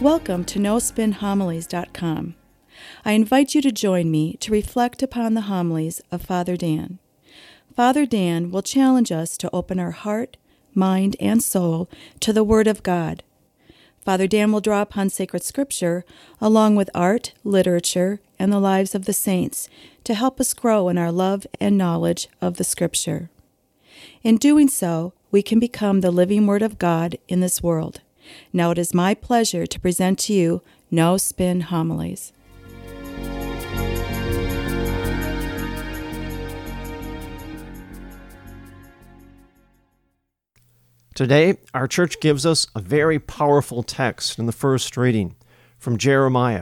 Welcome to NoSpinHomilies.com. I invite you to join me to reflect upon the homilies of Father Dan. Father Dan will challenge us to open our heart, mind, and soul to the Word of God. Father Dan will draw upon sacred scripture along with art, literature, and the lives of the saints to help us grow in our love and knowledge of the scripture. In doing so, we can become the living Word of God in this world. Now it is my pleasure to present to you No Spin Homilies. Today, our church gives us a very powerful text in the first reading from Jeremiah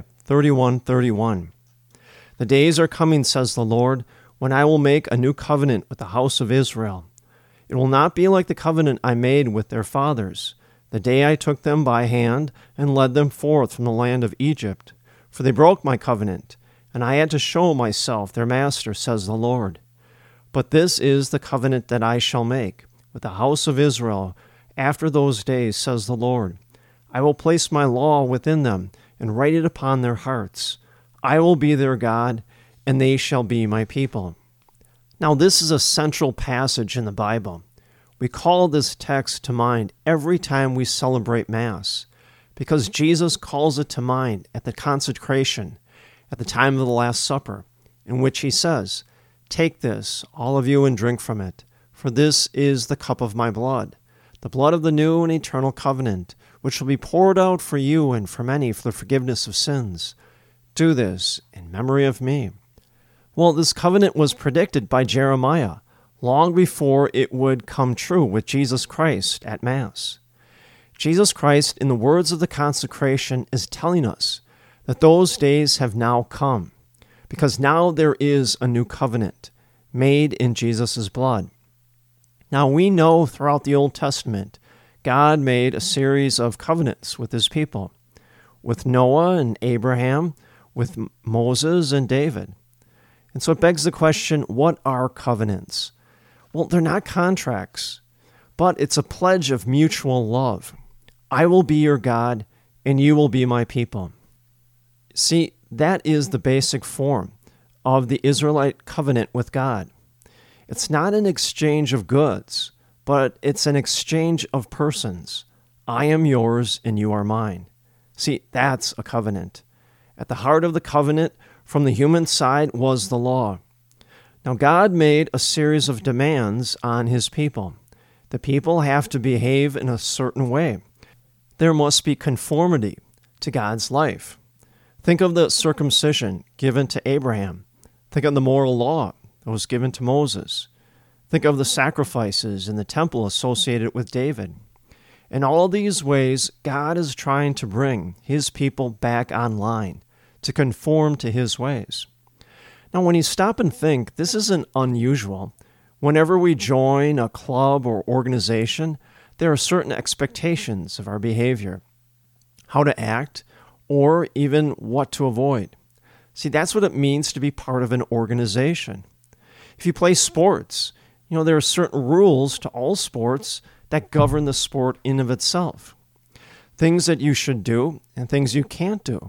31:31. The days are coming, says the Lord, when I will make a new covenant with the house of Israel. It will not be like the covenant I made with their fathers, the day I took them by hand and led them forth from the land of Egypt. For they broke my covenant, and I had to show myself their master, says the Lord. But this is the covenant that I shall make with the house of Israel after those days, says the Lord. I will place my law within them and write it upon their hearts. I will be their God, and they shall be my people. Now, this is a central passage in the Bible. We call this text to mind every time we celebrate Mass, because Jesus calls it to mind at the consecration, at the time of the Last Supper, in which he says, "Take this, all of you, and drink from it, for this is the cup of my blood, the blood of the new and eternal covenant, which will be poured out for you and for many for the forgiveness of sins. Do this in memory of me." Well, this covenant was predicted by Jeremiah long before it would come true with Jesus Christ at Mass. Jesus Christ, in the words of the consecration, is telling us that those days have now come, because now there is a new covenant made in Jesus' blood. Now we know throughout the Old Testament, God made a series of covenants with his people, with Noah and Abraham, with Moses and David. And so it begs the question, what are covenants? Well, they're not contracts, but it's a pledge of mutual love. I will be your God, and you will be my people. See, that is the basic form of the Israelite covenant with God. It's not an exchange of goods, but it's an exchange of persons. I am yours, and you are mine. See, that's a covenant. At the heart of the covenant from the human side was the law. Now, God made a series of demands on his people. The people have to behave in a certain way. There must be conformity to God's life. Think of the circumcision given to Abraham. Think of the moral law that was given to Moses. Think of the sacrifices in the temple associated with David. In all these ways, God is trying to bring his people back online, to conform to his ways. Now, when you stop and think, this isn't unusual. Whenever we join a club or organization, there are certain expectations of our behavior, how to act, or even what to avoid. See, that's what it means to be part of an organization. If you play sports, there are certain rules to all sports that govern the sport in of itself. Things that you should do and things you can't do.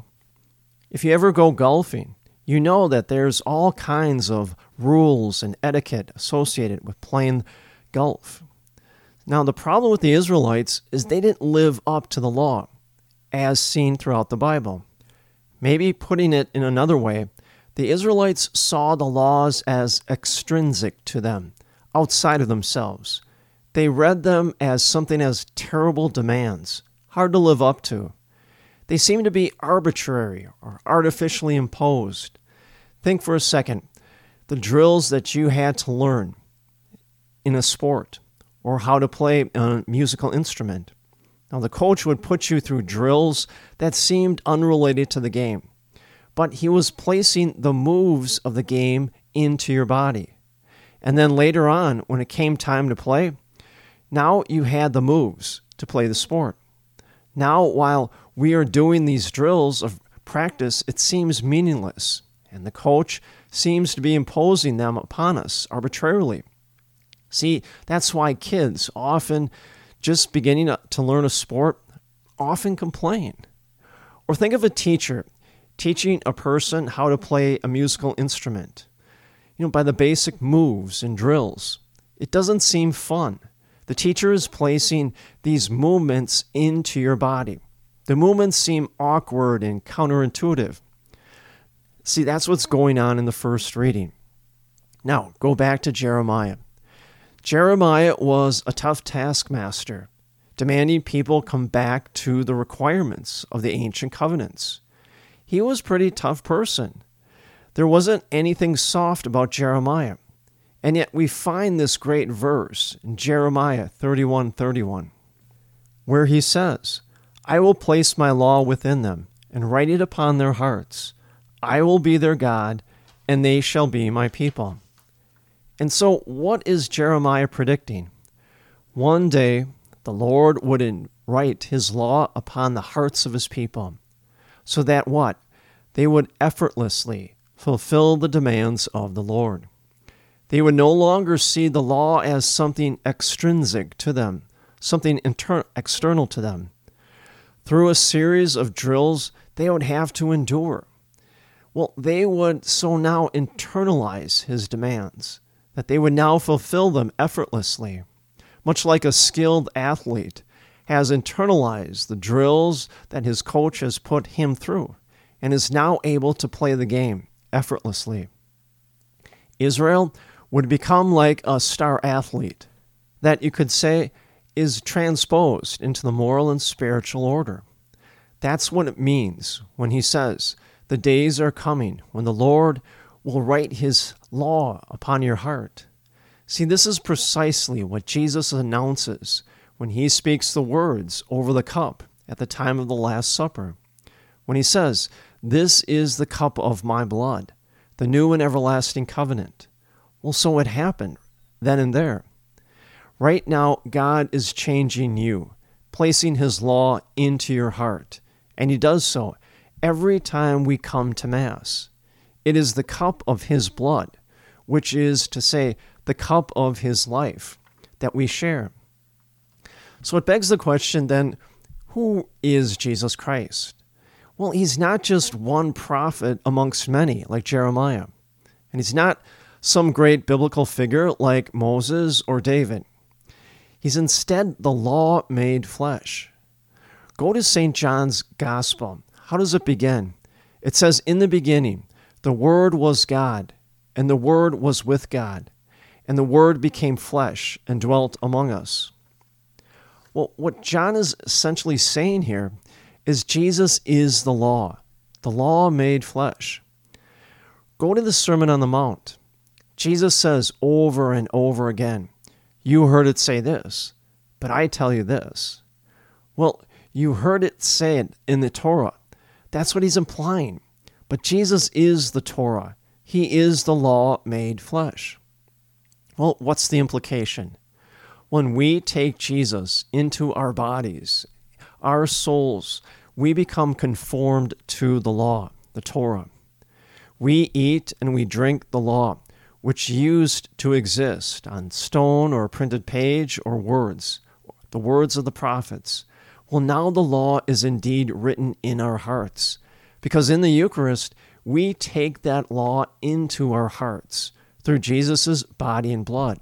If you ever go golfing, you know that there's all kinds of rules and etiquette associated with playing golf. Now, the problem with the Israelites is they didn't live up to the law, as seen throughout the Bible. Maybe putting it in another way, the Israelites saw the laws as extrinsic to them, outside of themselves. They read them as something as terrible demands, hard to live up to. They seem to be arbitrary or artificially imposed. Think for a second, the drills that you had to learn in a sport or how to play a musical instrument. Now, the coach would put you through drills that seemed unrelated to the game, but he was placing the moves of the game into your body. And then later on, when it came time to play, now you had the moves to play the sport. Now, while we are doing these drills of practice, it seems meaningless, and the coach seems to be imposing them upon us arbitrarily. See, that's why kids often just beginning to learn a sport often complain. Or think of a teacher teaching a person how to play a musical instrument. By the basic moves and drills. It doesn't seem fun. The teacher is placing these movements into your body. The movements seem awkward and counterintuitive. See, that's what's going on in the first reading. Now, go back to Jeremiah. Jeremiah was a tough taskmaster, demanding people come back to the requirements of the ancient covenants. He was a pretty tough person. There wasn't anything soft about Jeremiah. And yet we find this great verse in Jeremiah 31:31, where he says, I will place my law within them and write it upon their hearts. I will be their God, and they shall be my people. And so what is Jeremiah predicting? One day, the Lord would write his law upon the hearts of his people, so that what? They would effortlessly fulfill the demands of the Lord. They would no longer see the law as something extrinsic to them, something external to them. Through a series of drills they would have to endure. Well, they would so now internalize his demands, that they would now fulfill them effortlessly, much like a skilled athlete has internalized the drills that his coach has put him through and is now able to play the game effortlessly. Israel would become like a star athlete that you could say is transposed into the moral and spiritual order. That's what it means when he says, the days are coming when the Lord will write his law upon your heart. See, this is precisely what Jesus announces when he speaks the words over the cup at the time of the Last Supper. When he says, this is the cup of my blood, the new and everlasting covenant. Well, so it happened then and there. Right now, God is changing you, placing his law into your heart. And he does so every time we come to Mass. It is the cup of his blood, which is to say, the cup of his life that we share. So it begs the question then, who is Jesus Christ? Well, he's not just one prophet amongst many, like Jeremiah. And he's not some great biblical figure like Moses or David. He's instead the law made flesh. Go to St. John's Gospel. How does it begin? It says, in the beginning, the Word was God, and the Word was with God, and the Word became flesh and dwelt among us. Well, what John is essentially saying here is Jesus is the law made flesh. Go to the Sermon on the Mount. Jesus says over and over again, you heard it say this, but I tell you this. Well, you heard it say it in the Torah. That's what he's implying. But Jesus is the Torah. He is the law made flesh. Well, what's the implication? When we take Jesus into our bodies, our souls, we become conformed to the law, the Torah. We eat and we drink the law, which used to exist on stone or a printed page or words, the words of the prophets. Well, now the law is indeed written in our hearts, because in the Eucharist, we take that law into our hearts through Jesus' body and blood.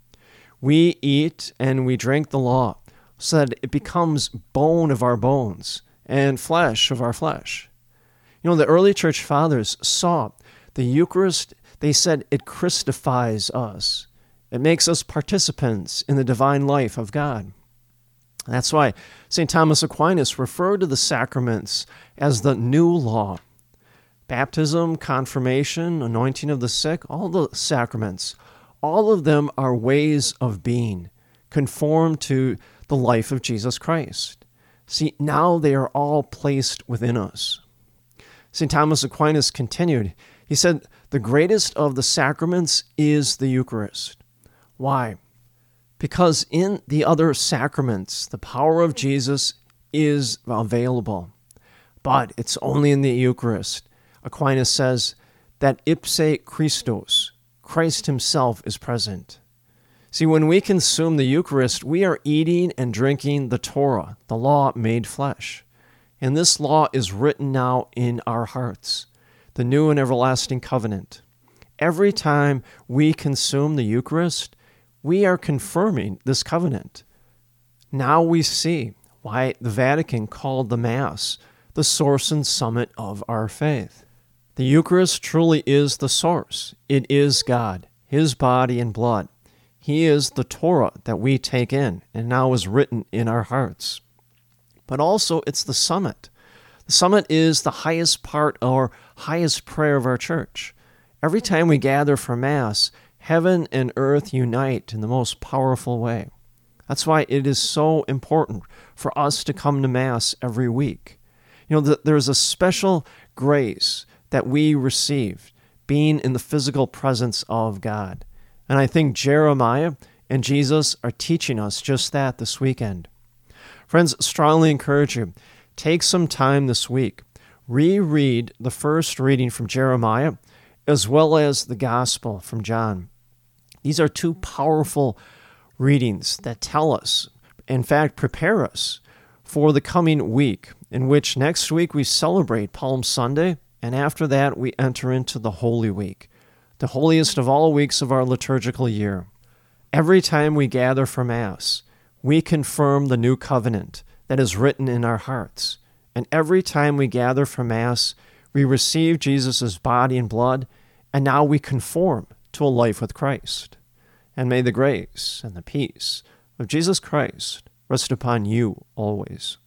We eat and we drink the law so that it becomes bone of our bones and flesh of our flesh. The early church fathers saw the Eucharist, they said it Christifies us. It makes us participants in the divine life of God. That's why St. Thomas Aquinas referred to the sacraments as the new law. Baptism, confirmation, anointing of the sick, all the sacraments, all of them are ways of being conformed to the life of Jesus Christ. See, now they are all placed within us. St. Thomas Aquinas continued, he said, the greatest of the sacraments is the Eucharist. Why? Because in the other sacraments, the power of Jesus is available. But it's only in the Eucharist. Aquinas says that ipse Christos, Christ himself is present. See, when we consume the Eucharist, we are eating and drinking the Torah, the law made flesh. And this law is written now in our hearts, the new and everlasting covenant. Every time we consume the Eucharist, we are confirming this covenant. Now we see why the Vatican called the Mass the source and summit of our faith. The Eucharist truly is the source. It is God, His body and blood. He is the Torah that we take in and now is written in our hearts. But also it's the summit. The summit is the highest part or highest prayer of our church. Every time we gather for Mass, heaven and earth unite in the most powerful way. That's why it is so important for us to come to Mass every week. There's a special grace that we receive being in the physical presence of God. And I think Jeremiah and Jesus are teaching us just that this weekend. Friends, strongly encourage you, take some time this week. Reread the first reading from Jeremiah as well as the Gospel from John. These are two powerful readings that tell us, in fact, prepare us for the coming week, in which next week we celebrate Palm Sunday, and after that we enter into the Holy Week, the holiest of all weeks of our liturgical year. Every time we gather for Mass, we confirm the new covenant that is written in our hearts. And every time we gather for Mass, we receive Jesus' body and blood, and now we conform to a life with Christ. And may the grace and the peace of Jesus Christ rest upon you always.